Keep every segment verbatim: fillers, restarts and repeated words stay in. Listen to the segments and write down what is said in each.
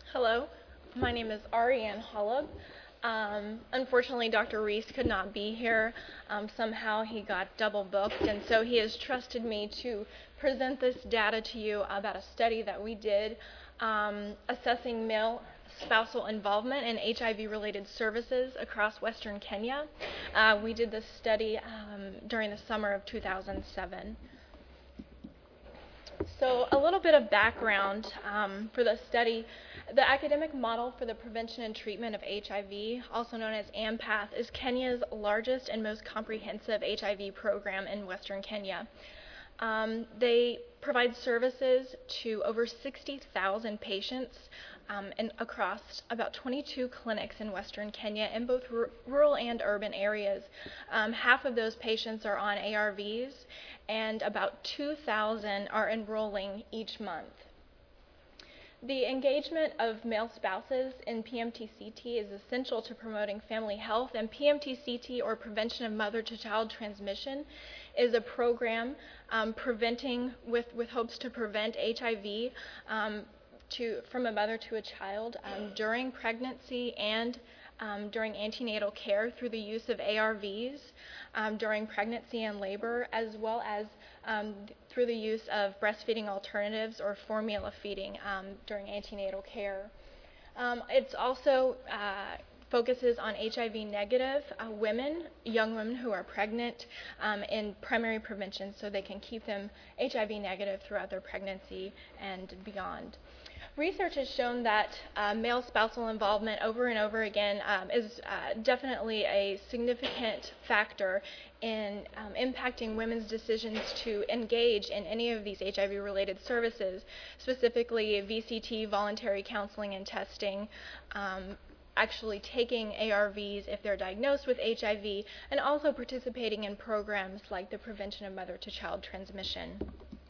Hello, my name is Ariane Hollub. Um, unfortunately, Doctor Reese could not be here. Um, somehow he got double booked, and so he has trusted me to present this data to you about a study that we did um, assessing male spousal involvement in H I V-related services across Western Kenya. Uh, we did this study um, during the summer of two thousand seven. So a little bit of background um, for the study. The academic model for the prevention and treatment of H I V, also known as AMPATH, is Kenya's largest and most comprehensive H I V program in Western Kenya. Um, they provide services to over sixty thousand patients um, and across about twenty-two clinics in Western Kenya in both r- rural and urban areas. Um, half of those patients are on A R Vs, and about two thousand are enrolling each month. The engagement of male spouses in P M T C T is essential to promoting family health, and P M T C T, or Prevention of Mother-to-Child Transmission, is a program um, preventing with, with hopes to prevent H I V um, to, from a mother to a child um, during pregnancy and um, during antenatal care through the use of A R Vs um, during pregnancy and labor, as well as um, through the use of breastfeeding alternatives or formula feeding um, during antenatal care. Um, it's also uh, focuses on H I V negative uh, women, young women who are pregnant, um, in primary prevention so they can keep them H I V negative throughout their pregnancy and beyond. Research has shown that uh, male spousal involvement over and over again um, is uh, definitely a significant factor in um, impacting women's decisions to engage in any of these H I V-related services, specifically V C T, voluntary counseling and testing, um, actually taking A R Vs if they're diagnosed with H I V, and also participating in programs like the Prevention of Mother-to-Child Transmission.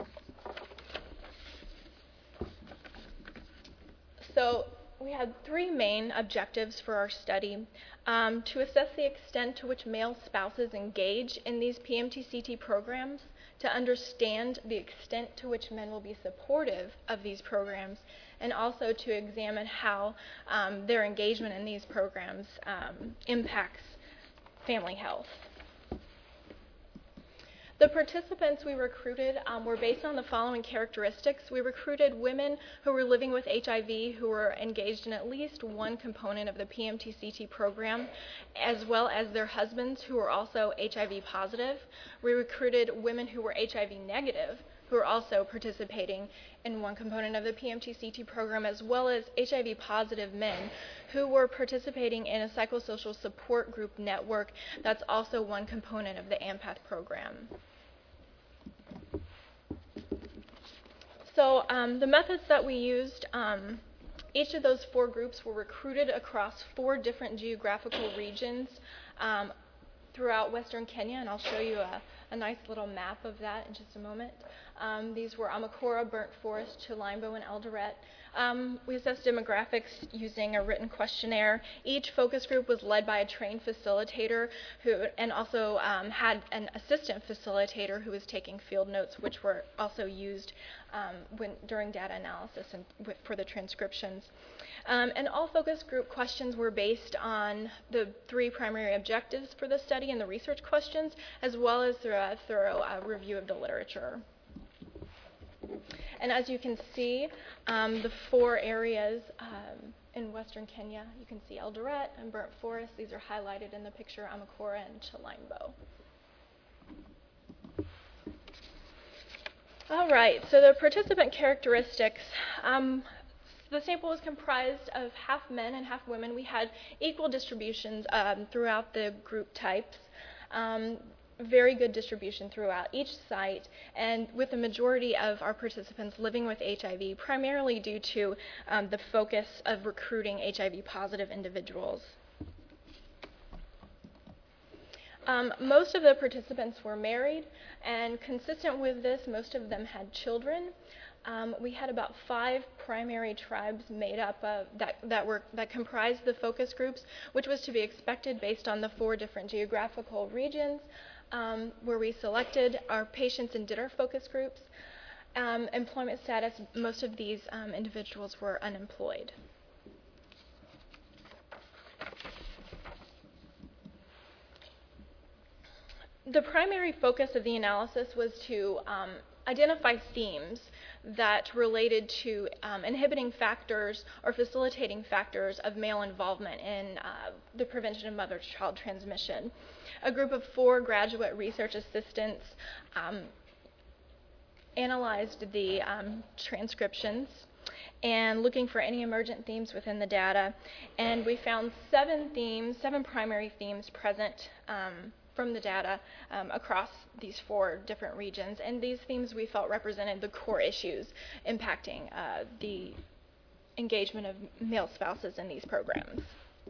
So we had three main objectives for our study. Um, to assess the extent to which male spouses engage in these P M T C T programs, to understand the extent to which men will be supportive of these programs, and also to examine how um, their engagement in these programs um, impacts family health. The participants we recruited um, were based on the following characteristics. We recruited women who were living with H I V who were engaged in at least one component of the P M T C T program, as well as their husbands who were also H I V positive. We recruited women who were H I V negative who were also participating in one component of the P M T C T program, as well as H I V positive men who were participating in a psychosocial support group network that's also one component of the AMPATH program. So um, the methods that we used, um, each of those four groups were recruited across four different geographical regions um, throughout Western Kenya, and I'll show you a, a nice little map of that in just a moment. Um, these were Amakora, Burnt Forest, Chilimbo, and Eldoret. Um, we assessed demographics using a written questionnaire. Each focus group was led by a trained facilitator who, and also um, had an assistant facilitator who was taking field notes, which were also used um, when, during data analysis and with, for the transcriptions. Um, and all focus group questions were based on the three primary objectives for the study and the research questions, as well as through a thorough uh, review of the literature. And as you can see, um, the four areas um, in Western Kenya, you can see Eldoret and Burnt Forest. These are highlighted in the picture, Amakora and Chilimbo. All right, so the participant characteristics. Um, the sample was comprised of half men and half women. We had equal distributions um, throughout the group types. Um, very good distribution throughout each site, and with the majority of our participants living with H I V, primarily due to um, the focus of recruiting H I V positive individuals. Um, most of the participants were married, and consistent with this, most of them had children. Um, we had about five primary tribes made up of that that were that comprised the focus groups, which was to be expected based on the four different geographical regions um, where we selected our patients and did our focus groups. Um, employment status: most of these um, individuals were unemployed. the primary focus of the analysis was to um, identify themes that related to um, inhibiting factors or facilitating factors of male involvement in uh, the prevention of mother-to-child transmission. A group of four graduate research assistants um, analyzed the um, transcriptions and looking for any emergent themes within the data, and we found seven themes, seven primary themes present um, from the data um, across these four different regions, and these themes we felt represented the core issues impacting uh, the engagement of male spouses in these programs.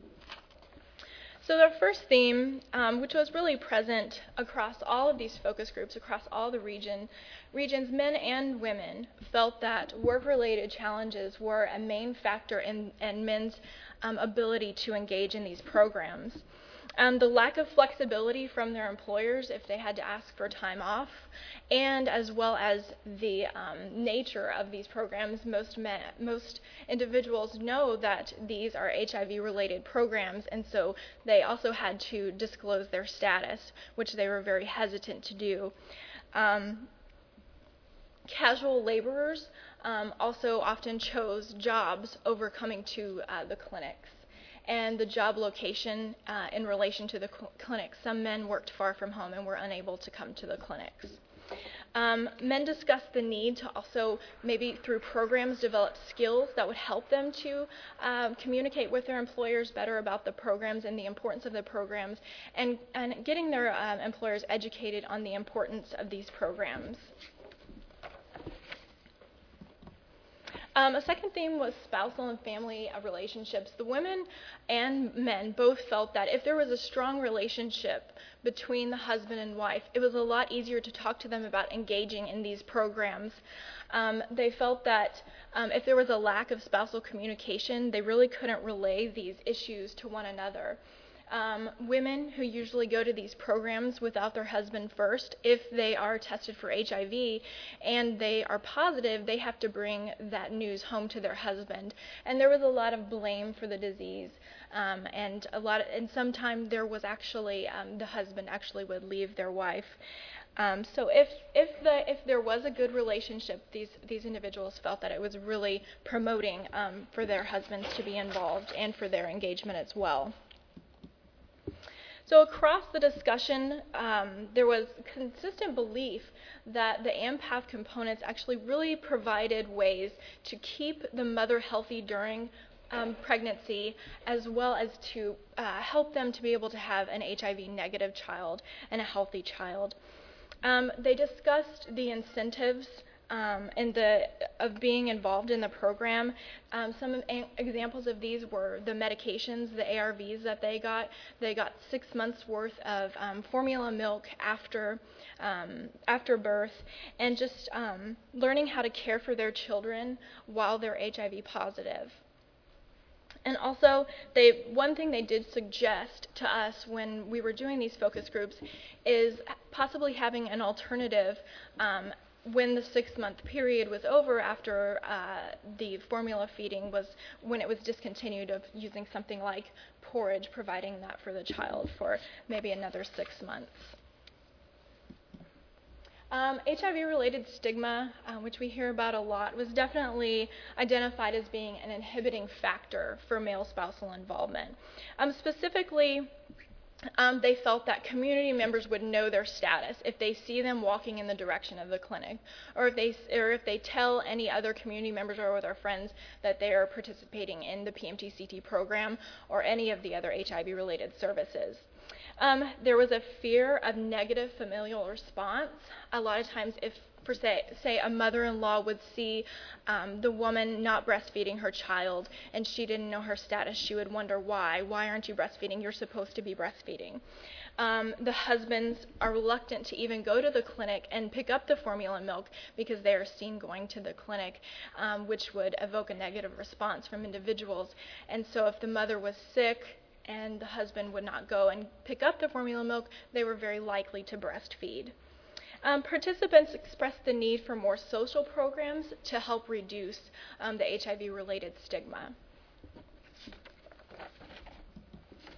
So the first theme, um, which was really present across all of these focus groups, across all the region, regions, men and women felt that work-related challenges were a main factor in, in men's um, ability to engage in these programs. Um, the lack of flexibility from their employers if they had to ask for time off, and as well as the um, nature of these programs. Most men, most individuals know that these are H I V-related programs, and so they also had to disclose their status, which they were very hesitant to do. Um, casual laborers um, also often chose jobs over coming to uh, the clinics. And the job location uh, in relation to the cl- clinics. Some men worked far from home and were unable to come to the clinics. Um, men discussed the need to also, maybe through programs, develop skills that would help them to uh, communicate with their employers better about the programs and the importance of the programs, and, and getting their uh, employers educated on the importance of these programs. Um, a second theme was spousal and family uh, relationships. The women and men both felt that if there was a strong relationship between the husband and wife, it was a lot easier to talk to them about engaging in these programs. Um, they felt that um, if there was a lack of spousal communication, they really couldn't relay these issues to one another. Um, women who usually go to these programs without their husband first, if they are tested for H I V and they are positive, they have to bring that news home to their husband. And there was a lot of blame for the disease, um, and a lot, of, and sometimes there was actually um, the husband actually would leave their wife. Um, so if if the if there was a good relationship, these these individuals felt that it was really promoting um, for their husbands to be involved and for their engagement as well. So across the discussion, um, there was consistent belief that the AMPATH components actually really provided ways to keep the mother healthy during um, pregnancy, as well as to uh, help them to be able to have an H I V negative child and a healthy child. Um, they discussed the incentives Um, and the of being involved in the program. Um, some a- examples of these were the medications, the A R Vs that they got. They got six months worth of um, formula milk after um, after birth, and just um, learning how to care for their children while they're H I V positive. And also, they one thing they did suggest to us when we were doing these focus groups is possibly having an alternative um, when the six-month period was over after uh, the formula feeding was, when it was discontinued, of using something like porridge, providing that for the child for maybe another six months. Um, H I V-related stigma, uh, which we hear about a lot, was definitely identified as being an inhibiting factor for male spousal involvement. Um, specifically, Um, they felt that community members would know their status if they see them walking in the direction of the clinic, or if they or if they tell any other community members or their friends that they are participating in the P M T C T program or any of the other H I V-related services. Um, there was a fear of negative familial response. A lot of times, if for say, say a mother-in-law would see um, the woman not breastfeeding her child and she didn't know her status, she would wonder why. Why aren't you breastfeeding? You're supposed to be breastfeeding. Um, the husbands are reluctant to even go to the clinic and pick up the formula milk because they are seen going to the clinic, um, which would evoke a negative response from individuals. And so if the mother was sick and the husband would not go and pick up the formula milk, they were very likely to breastfeed. Um, participants expressed the need for more social programs to help reduce um, the H I V-related stigma.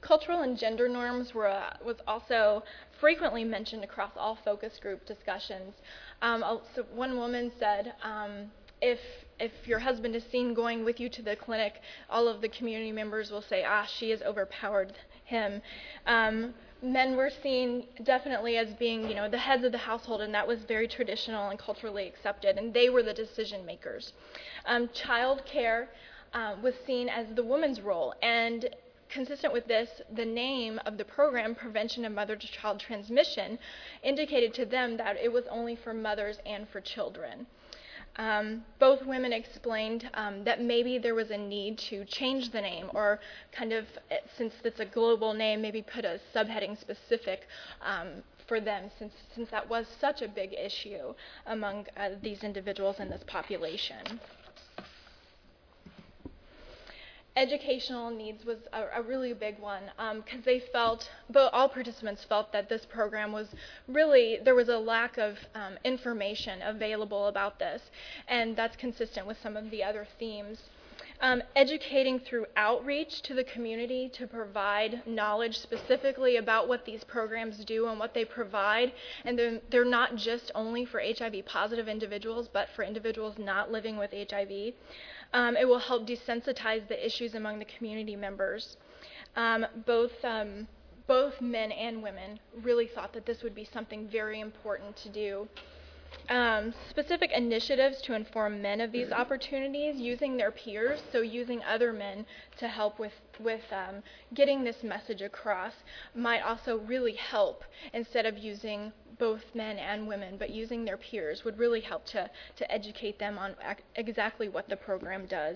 Cultural and gender norms were uh, was also frequently mentioned across all focus group discussions. Um, so one woman said, um, if if your husband is seen going with you to the clinic, all of the community members will say, ah, she has overpowered him. Um, men were seen definitely as being, you know, the heads of the household, and that was very traditional and culturally accepted, and they were the decision makers. Um, child care uh, was seen as the woman's role, and consistent with this, the name of the program, Prevention of Mother-to-Child Transmission, indicated to them that it was only for mothers and for children. Um, both women explained um, that maybe there was a need to change the name, or kind of, since it's a global name, maybe put a subheading specific um, for them, since since that was such a big issue among uh, these individuals in this population. Educational needs was a, a really big one, because um, they felt, but all participants felt that this program was really, there was a lack of um, information available about this, and that's consistent with some of the other themes. Um, educating through outreach to the community to provide knowledge specifically about what these programs do and what they provide, and they're, they're not just only for H I V positive individuals, but for individuals not living with H I V. Um, it will help desensitize the issues among the community members. Um, both, um, both men and women really thought that this would be something very important to do. Um, specific initiatives to inform men of these opportunities, using their peers, so using other men to help with, with um, getting this message across, might also really help, instead of using both men and women, but using their peers would really help to, to educate them on ac- exactly what the program does.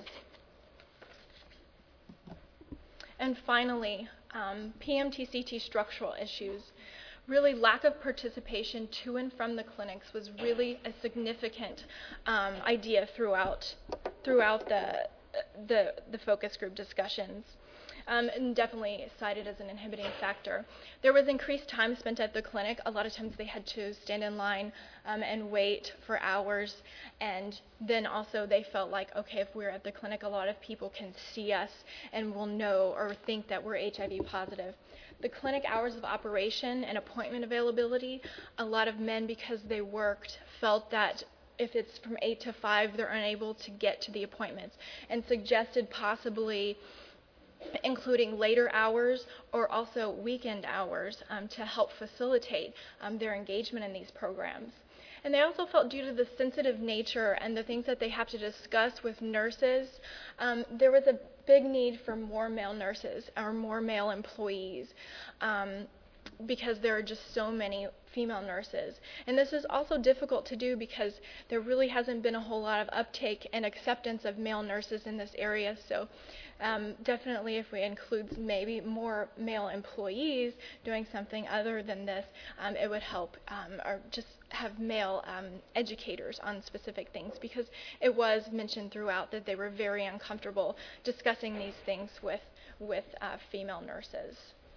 And finally, um, P M T C T structural issues. Really, lack of participation to and from the clinics was really a significant um, idea throughout throughout the the the focus group discussions. Um, and definitely cited as an inhibiting factor. There was increased time spent at the clinic. A lot of times they had to stand in line um, and wait for hours, and then also they felt like, okay, if we're at the clinic, a lot of people can see us and will know or think that we're H I V positive. The clinic hours of operation and appointment availability, a lot of men, because they worked, felt that if it's from eight to five, they're unable to get to the appointments, and suggested possibly including later hours or also weekend hours um, to help facilitate um, their engagement in these programs. And they also felt, due to the sensitive nature and the things that they have to discuss with nurses, um, there was a big need for more male nurses or more male employees, um, because there are just so many female nurses. And this is also difficult to do because there really hasn't been a whole lot of uptake and acceptance of male nurses in this area. So um, definitely if we include maybe more male employees doing something other than this, um, it would help, um, or just have male um, educators on specific things, because it was mentioned throughout that they were very uncomfortable discussing these things with, with uh, female nurses.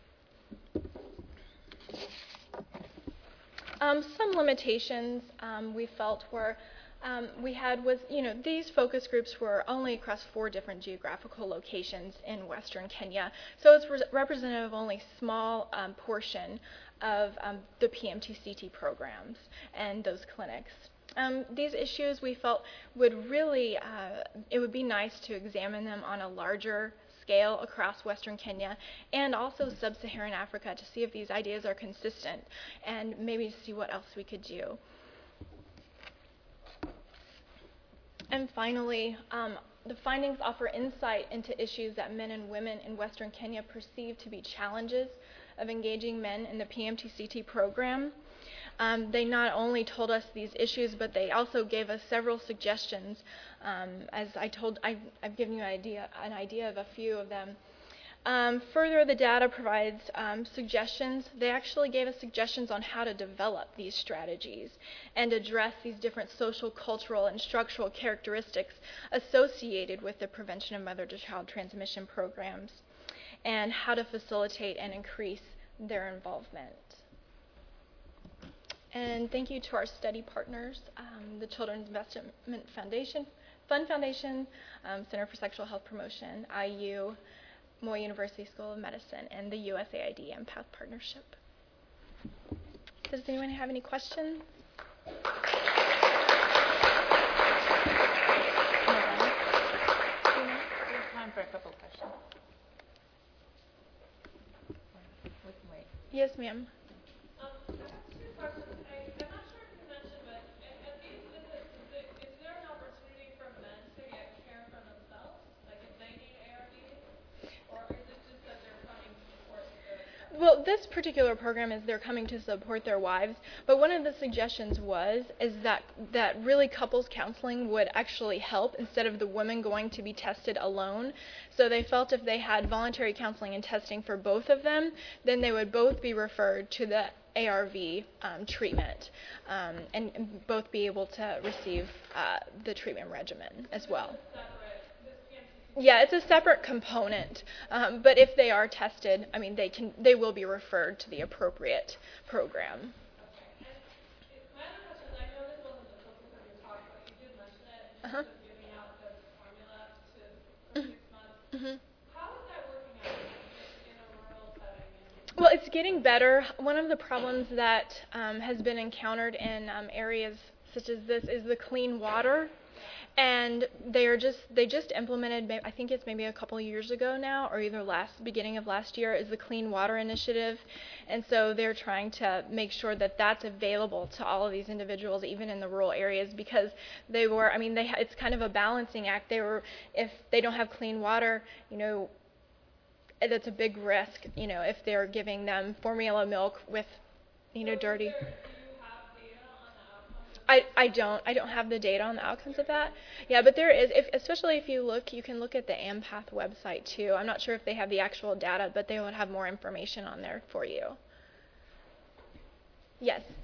Um, some limitations um, we felt were um, we had was, you know, these focus groups were only across four different geographical locations in Western Kenya, so it's re- representative of only a small um, portion of um, the P M T C T programs and those clinics. Um, these issues we felt would really, uh, it would be nice to examine them on a larger scale across Western Kenya and also Sub-Saharan Africa to see if these ideas are consistent and maybe to see what else we could do. And finally, um, the findings offer insight into issues that men and women in Western Kenya perceive to be challenges of engaging men in the P M T C T program. Um, they not only told us these issues, but they also gave us several suggestions. Um, as I told, I, I've given you an idea, an idea of a few of them. Um, further, the data provides um, suggestions. They actually gave us suggestions on how to develop these strategies and address these different social, cultural, and structural characteristics associated with the prevention of mother-to-child transmission programs, and how to facilitate and increase their involvement. And thank you to our study partners, um, the Children's Investment Foundation, Fund Foundation, um, Center for Sexual Health Promotion, I U, Moy University School of Medicine and the U S A I D Empath Partnership. Does anyone have any questions? We have time for a couple of questions. We can wait. Yes, ma'am. Um, I have two questions. I, I'm not sure if you mentioned, but at, at these visits, is, it, is there an opportunity for men to get care for themselves? Like if they need A R Vs? Or is it just that they're coming to support the... Well, this particular program is they're coming to support their wives, but one of the suggestions was is that that really couples counseling would actually help instead of the women going to be tested alone. So they felt if they had voluntary counseling and testing for both of them, then they would both be referred to the A R V um, treatment um, and, and both be able to receive uh, the treatment regimen as well. Yeah, it's a separate component, um, but if they are tested, I mean, they can, they will be referred to the appropriate program. Okay. And my other question is, I know this wasn't the focus of your talk, but you did mention it in terms Uh-huh. of giving out the formula to for Mm-hmm. six months. Mm-hmm. How is that working out in a rural setting? And Well, it's getting better. One of the problems that um, has been encountered in um, areas such as this is the clean water. And they are just they just implemented, I think it's maybe a couple of years ago now, or either last beginning of last year, is the Clean Water Initiative. And so they're trying to make sure that that's available to all of these individuals, even in the rural areas, because they were, I mean, they it's kind of a balancing act. They were, if they don't have clean water, you know, that's a big risk, you know, if they're giving them formula milk with, you know, dirty. there, do you have data on the outcomes? I, I don't I don't have the data on the outcomes of that. Yeah, but there is, if, especially if you look, you can look at the Empath website too. I'm not sure if they have the actual data, but they would have more information on there for you. Yes.